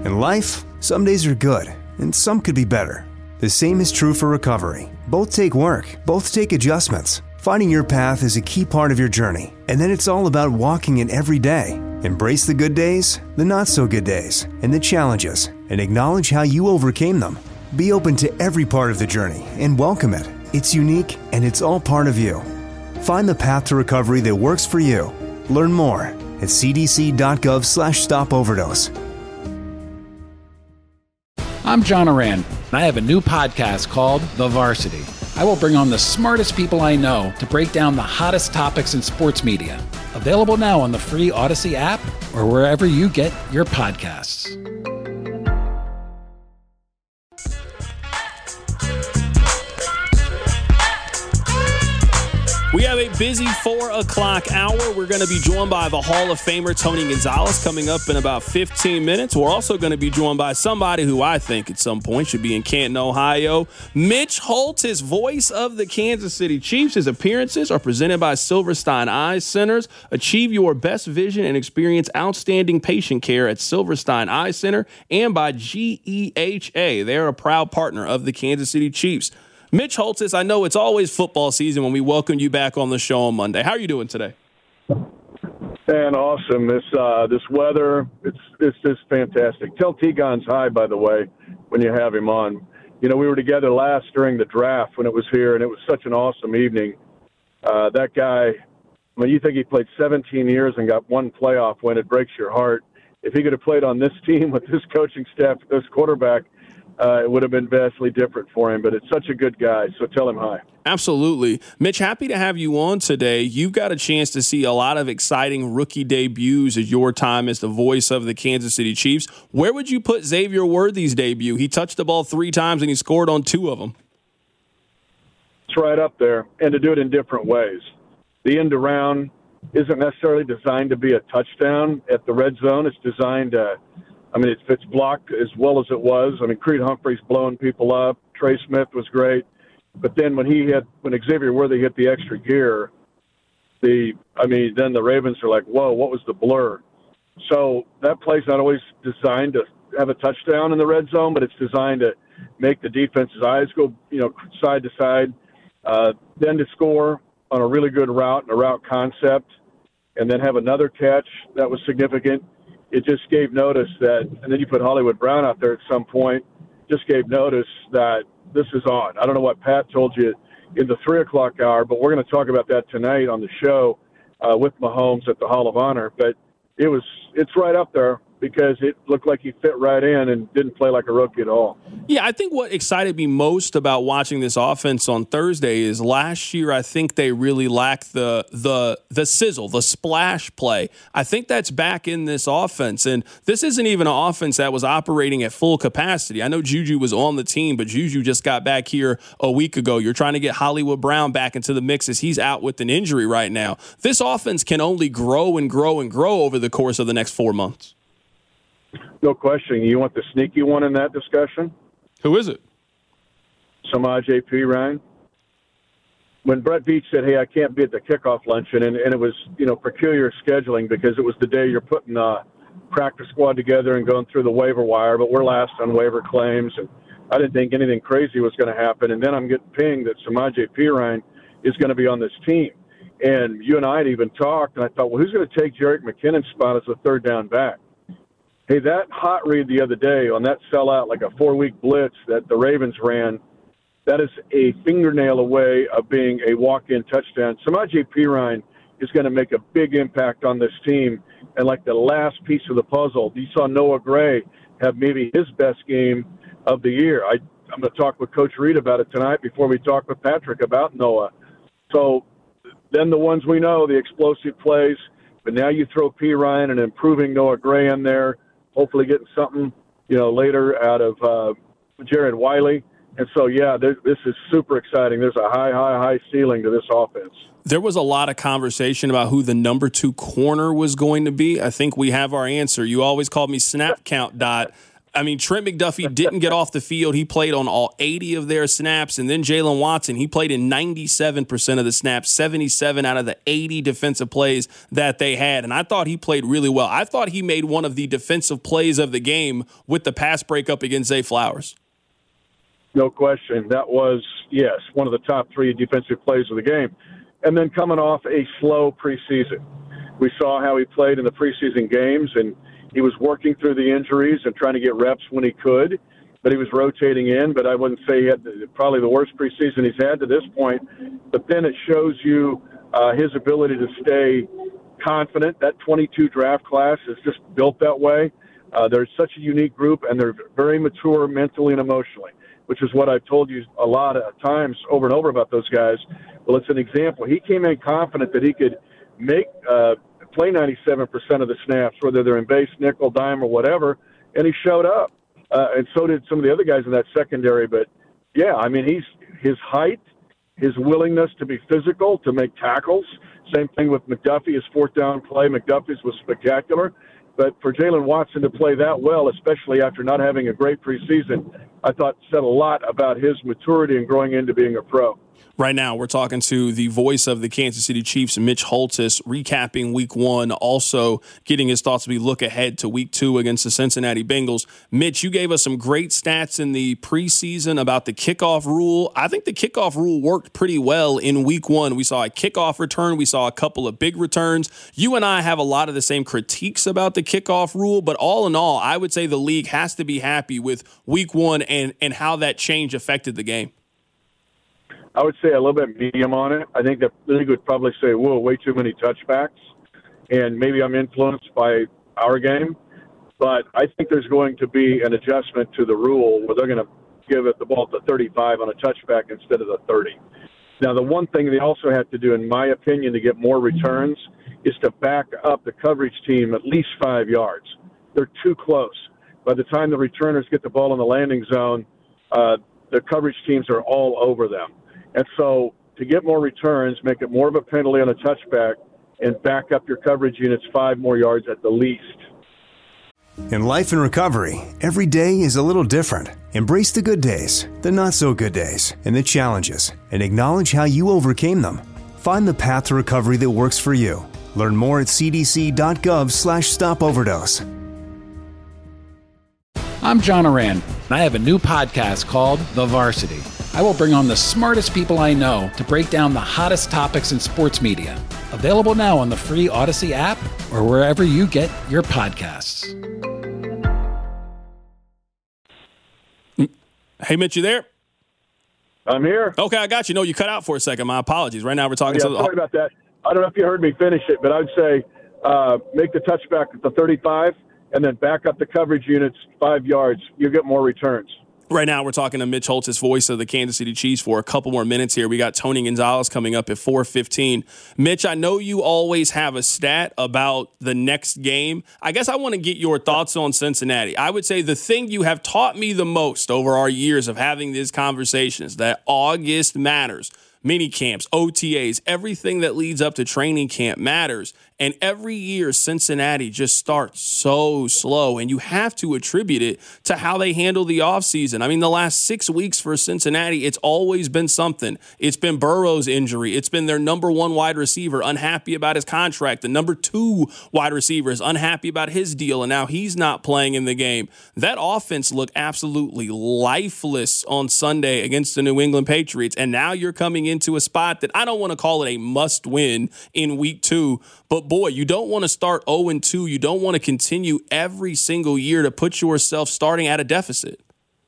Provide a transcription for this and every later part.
In life, some days are good, and some could be better. The same is true for recovery. Both take work, both take adjustments. Finding your path is a key part of your journey, and then it's all about walking it every day. Embrace the good days, the not-so-good days, and the challenges, and acknowledge how you overcame them. Be open to every part of the journey and welcome it. It's unique, and it's all part of you. Find the path to recovery that works for you. Learn more at cdc.gov/stopoverdose. I'm John Oran, and I have a new podcast called The Varsity. I will bring on the smartest people I know to break down the hottest topics in sports media. Available now on the free Odyssey app or wherever you get your podcasts. We have a busy 4 o'clock hour. We're going to be joined by the Hall of Famer Tony Gonzalez coming up in about 15 minutes. We're also going to be joined by somebody who I think at some point should be in Canton, Ohio. Mitch Holtz, his voice of the Kansas City Chiefs. His appearances are presented by Silverstein Eye Centers. Achieve your best vision and experience outstanding patient care at Silverstein Eye Center, and by GEHA. They're a proud partner of the Kansas City Chiefs. Mitch Holtz, I know it's always football season when we welcome you back on the show on Monday. How are you doing today? Man, awesome. This weather, it's just fantastic. Tell T-Gon's hi, by the way, when you have him on. You know, we were together last during the draft when it was here, and it was such an awesome evening. That guy, I mean, you think he played 17 years and got one playoff win, it breaks your heart. If he could have played on this team with this coaching staff, this quarterback, it would have been vastly different for him, but it's such a good guy, so tell him hi. Absolutely. Mitch, happy to have you on today. You've got a chance to see a lot of exciting rookie debuts at your time as the voice of the Kansas City Chiefs. Where would you put Xavier Worthy's debut? He touched the ball 3 times and he scored on 2 of them. It's right up there, and to do it in different ways. The end around isn't necessarily designed to be a touchdown at the red zone. It's designed to it's blocked as well as it was. I mean, Creed Humphrey's blowing people up. Trey Smith was great. But then when Xavier Worthy hit the extra gear, then the Ravens are like, whoa, what was the blur? So that play's not always designed to have a touchdown in the red zone, but it's designed to make the defense's eyes go, side to side, then to score on a really good route and a route concept, and then have another catch that was significant. It just gave notice that, and then you put Hollywood Brown out there at some point, just gave notice that this is on. I don't know what Pat told you in the 3 o'clock hour, but we're going to talk about that tonight on the show with Mahomes at the Hall of Honor. But it's right up there because it looked like he fit right in and didn't play like a rookie at all. Yeah, I think what excited me most about watching this offense on Thursday is last year I think they really lacked the sizzle, the splash play. I think that's back in this offense, and this isn't even an offense that was operating at full capacity. I know Juju was on the team, but Juju just got back here a week ago. You're trying to get Hollywood Brown back into the mix as he's out with an injury right now. This offense can only grow and grow and grow over the course of the next 4 months. No question. You want the sneaky one in that discussion? Who is it? Samaje Perine. When Brett Veach said, hey, I can't be at the kickoff luncheon, and it was, peculiar scheduling because it was the day you're putting a practice squad together and going through the waiver wire, but we're last on waiver claims, and I didn't think anything crazy was going to happen. And then I'm getting pinged that Samaje Perine is going to be on this team. And you and I had even talked, and I thought, well, who's going to take Jerick McKinnon's spot as a third down back? Hey, that hot read the other day on that sellout, like a 4-week blitz that the Ravens ran, that is a fingernail away of being a walk-in touchdown. Samaje Perine is going to make a big impact on this team. And like the last piece of the puzzle, you saw Noah Gray have maybe his best game of the year. I'm going to talk with Coach Reed about it tonight before we talk with Patrick about Noah. So then the ones we know, the explosive plays, but now you throw Perine and improving Noah Gray in there, hopefully getting something, later out of Jared Wiley. And so, this is super exciting. There's a high ceiling to this offense. There was a lot of conversation about who the number 2 corner was going to be. I think we have our answer. You always called me Snap Count Dot. I mean, Trent McDuffie didn't get off the field. He played on all 80 of their snaps. And then Jalen Watson, he played in 97% of the snaps, 77 out of the 80 defensive plays that they had. And I thought he played really well. I thought he made one of the defensive plays of the game with the pass breakup against Zay Flowers. No question. That was, yes, one of the top 3 defensive plays of the game. And then coming off a slow preseason. We saw how he played in the preseason games, and he was working through the injuries and trying to get reps when he could, but he was rotating in. But I wouldn't say he had probably the worst preseason he's had to this point. But then it shows you his ability to stay confident. That 22 draft class is just built that way. They're such a unique group, and they're very mature mentally and emotionally, which is what I've told you a lot of times over and over about those guys. Well, it's an example. He came in confident that he could play 97% of the snaps, whether they're in base, nickel, dime, or whatever, and he showed up. And so did some of the other guys in that secondary. But, yeah, I mean, his height, his willingness to be physical, to make tackles. Same thing with McDuffie, his fourth down play. McDuffie's was spectacular. But for Jalen Watson to play that well, especially after not having a great preseason, I thought said a lot about his maturity and growing into being a pro. Right now, we're talking to the voice of the Kansas City Chiefs, Mitch Holthus, recapping Week 1, also getting his thoughts as we look ahead to Week 2 against the Cincinnati Bengals. Mitch, you gave us some great stats in the preseason about the kickoff rule. I think the kickoff rule worked pretty well in Week 1. We saw a kickoff return. We saw a couple of big returns. You and I have a lot of the same critiques about the kickoff rule, but all in all, I would say the league has to be happy with Week 1 and how that change affected the game. I would say a little bit medium on it. I think the league would probably say, whoa, way too many touchbacks. And maybe I'm influenced by our game. But I think there's going to be an adjustment to the rule where they're going to give it the ball to 35 on a touchback instead of the 30. Now, the one thing they also have to do, in my opinion, to get more returns is to back up the coverage team at least 5 yards. They're too close. By the time the returners get the ball in the landing zone, the coverage teams are all over them. And so to get more returns, make it more of a penalty on a touchback and back up your coverage units 5 more yards at the least. In life and recovery, every day is a little different. Embrace the good days, the not so good days, and the challenges, and acknowledge how you overcame them. Find the path to recovery that works for you. Learn more at cdc.gov/stopoverdose. I'm John Oran, and I have a new podcast called The Varsity. I will bring on the smartest people I know to break down the hottest topics in sports media. Available now on the free Odyssey app or wherever you get your podcasts. Hey, Mitch, you there? I'm here. Okay, I got you. No, you cut out for a second. My apologies. Right now we're talking to the... Sorry about that. I don't know if you heard me finish it, but I'd say make the touchback at the 35 and then back up the coverage units 5 yards. You'll get more returns. Right now, we're talking to Mitch Holthus, voice of the Kansas City Chiefs, for a couple more minutes here. We got Tony Gonzalez coming up at 4:15. Mitch, I know you always have a stat about the next game. I guess I want to get your thoughts on Cincinnati. I would say the thing you have taught me the most over our years of having these conversations, that August matters. Mini camps, OTAs, everything that leads up to training camp matters. And every year, Cincinnati just starts so slow, and you have to attribute it to how they handle the offseason. I mean, the last 6 weeks for Cincinnati, it's always been something. It's been Burrow's injury. It's been their number 1 wide receiver unhappy about his contract. The number 2 wide receiver is unhappy about his deal, and now he's not playing in the game. That offense looked absolutely lifeless on Sunday against the New England Patriots, and now you're coming into a spot that I don't want to call it a must-win in Week 2, but boy, you don't want to start 0-2. You don't want to continue every single year to put yourself starting at a deficit.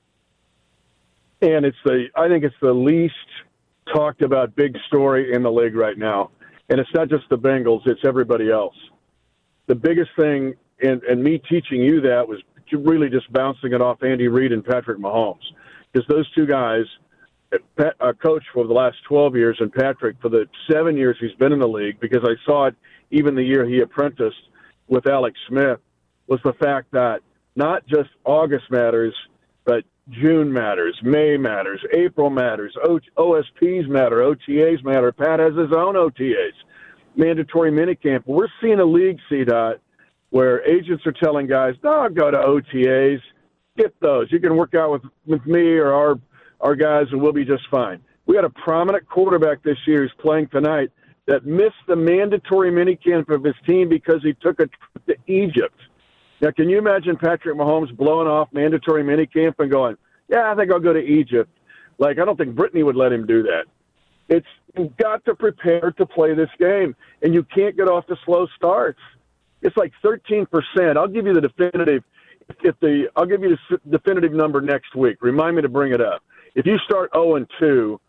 And I think it's the least talked about big story in the league right now. And it's not just the Bengals, it's everybody else. The biggest thing, and me teaching you that, was really just bouncing it off Andy Reid and Patrick Mahomes. Because those two guys, coach for the last 12 years and Patrick for the 7 years he's been in the league, because I saw it even the year he apprenticed with Alex Smith, was the fact that not just August matters, but June matters, May matters, April matters, OSPs matter, OTAs matter. Pat has his own OTAs, mandatory minicamp. We're seeing a league, CDOT, where agents are telling guys, no, go to OTAs. skip those. You can work out with me or our guys, and we'll be just fine. We had a prominent quarterback this year who's playing tonight that missed the mandatory minicamp of his team because he took a trip to Egypt. Now, can you imagine Patrick Mahomes blowing off mandatory minicamp and going, yeah, I think I'll go to Egypt? Like, I don't think Brittany would let him do that. You've got to prepare to play this game, and you can't get off to slow starts. It's like 13%. I'll give you the definitive. I'll give you the definitive number next week. Remind me to bring it up. If you start 0-2,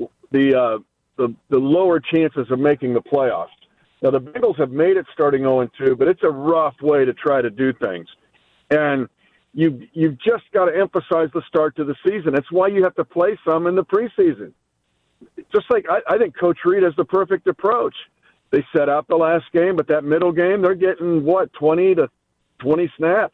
the lower chances of making the playoffs. Now, the Bengals have made it starting 0-2, but it's a rough way to try to do things. And you've just got to emphasize the start to the season. That's why you have to play some in the preseason. Just like I think Coach Reid has the perfect approach. They set out the last game, but that middle game, they're getting, 20 to 25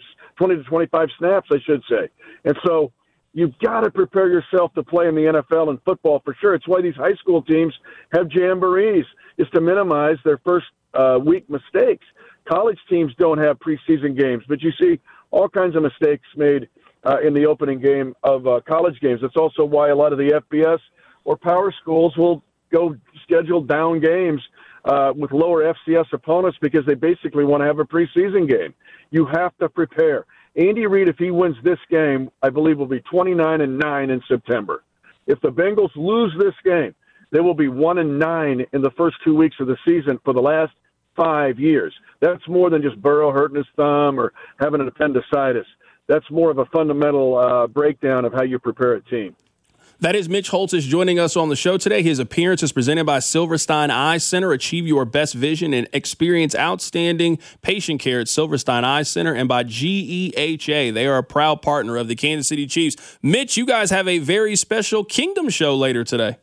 snaps, I should say. And so you've got to prepare yourself to play in the NFL and football for sure. It's why these high school teams have jamborees, is to minimize their first week mistakes. College teams don't have preseason games, but you see all kinds of mistakes made in the opening game of college games. That's also why a lot of the FBS or power schools will go schedule down games with lower FCS opponents because they basically want to have a preseason game. You have to prepare. Andy Reid, if he wins this game, I believe will be 29-9 in September. If the Bengals lose this game, they will be 1-9 in the first 2 weeks of the season for the last 5 years. That's more than just Burrow hurting his thumb or having an appendicitis. That's more of a fundamental breakdown of how you prepare a team. That is Mitch Holthus joining us on the show today. His appearance is presented by Silverstein Eye Center. Achieve your best vision and experience outstanding patient care at Silverstein Eye Center, and by GEHA. They are a proud partner of the Kansas City Chiefs. Mitch, you guys have a very special Kingdom show later today.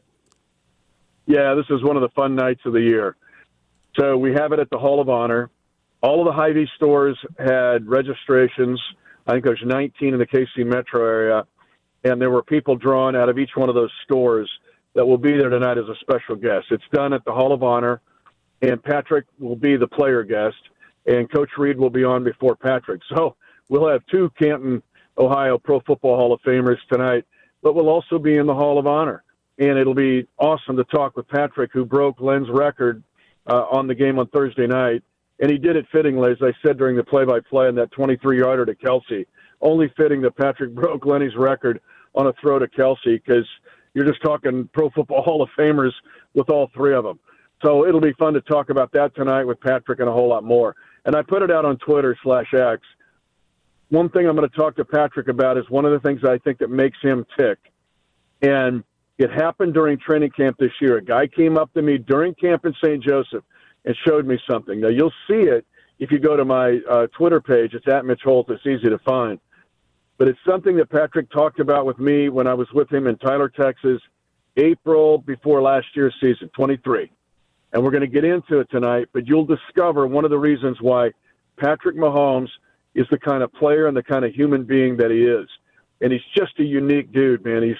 Yeah, this is one of the fun nights of the year. So we have it at the Hall of Honor. All of the Hy-Vee stores had registrations. I think there's 19 in the KC metro area. And there were people drawn out of each one of those stores that will be there tonight as a special guest. It's done at the Hall of Honor, and Patrick will be the player guest, and Coach Reid will be on before Patrick. So we'll have two Canton, Ohio Pro Football Hall of Famers tonight, but we'll also be in the Hall of Honor. And it'll be awesome to talk with Patrick, who broke Len's record on the game on Thursday night. And he did it fittingly, as I said during the play-by-play, on that 23-yarder to Kelsey. Only fitting that Patrick broke Lenny's record on a throw to Kelsey, because you're just talking Pro Football Hall of Famers with all three of them. So it'll be fun to talk about that tonight with Patrick and a whole lot more. And I put it out on Twitter/X. One thing I'm going to talk to Patrick about is one of the things I think that makes him tick. And it happened during training camp this year. A guy came up to me during camp in St. Joseph and showed me something. Now, you'll see it if you go to my Twitter page. It's at Mitch Holthus. It's easy to find. But it's something that Patrick talked about with me when I was with him in Tyler, Texas, April before last year's season, 23. And we're going to get into it tonight, but you'll discover one of the reasons why Patrick Mahomes is the kind of player and the kind of human being that he is. And he's just a unique dude, man.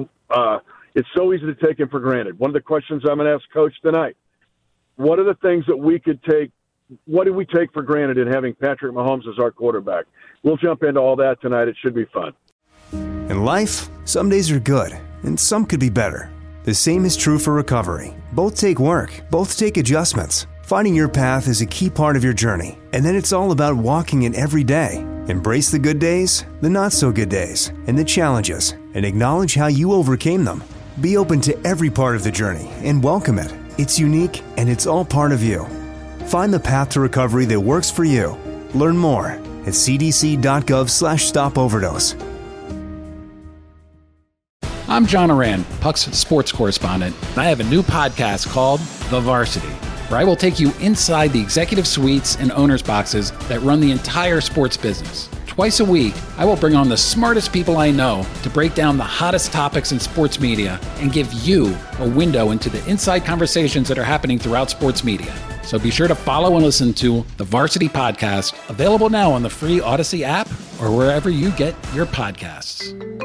It's so easy to take him for granted. One of the questions I'm going to ask Coach tonight, what are the things that we could take? What do we take for granted in having Patrick Mahomes as our quarterback? We'll jump into all that tonight. It should be fun. In life, some days are good, and some could be better. The same is true for recovery. Both take work, both take adjustments. Finding your path is a key part of your journey, and then it's all about walking it every day. Embrace the good days, the not-so-good days, and the challenges, and acknowledge how you overcame them. Be open to every part of the journey and welcome it. It's unique, and it's all part of you. Find the path to recovery that works for you. Learn more at cdc.gov/stopoverdose. I'm John Oran, Puck's sports correspondent, and I have a new podcast called The Varsity, where I will take you inside the executive suites and owners' boxes that run the entire sports business. Twice a week, I will bring on the smartest people I know to break down the hottest topics in sports media and give you a window into the inside conversations that are happening throughout sports media. So be sure to follow and listen to the Varsity Podcast, available now on the free Odyssey app or wherever you get your podcasts.